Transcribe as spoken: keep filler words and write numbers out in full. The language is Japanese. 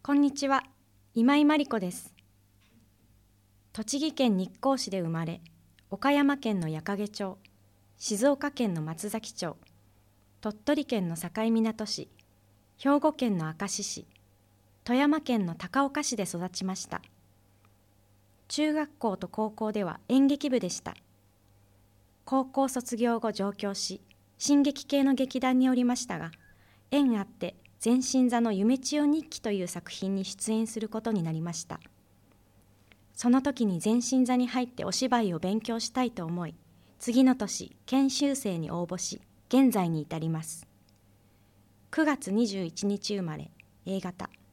こんにちは、今井真理子です。栃木県日光市で生まれ、岡山県の矢掛町、静岡県の松崎町、鳥取県の境港市、兵庫県の明石市、富山県の高岡市で育ちました。中学校と高校では演劇部でした。高校卒業後上京し、新劇系の劇団におりましたが、縁あって前進座の夢千代日記という作品に出演することになりました。その時に前進座に入ってお芝居を勉強したいと思い、次の年研修生に応募し、現在に至ります。くがつにじゅういちにち生まれ、エーがた。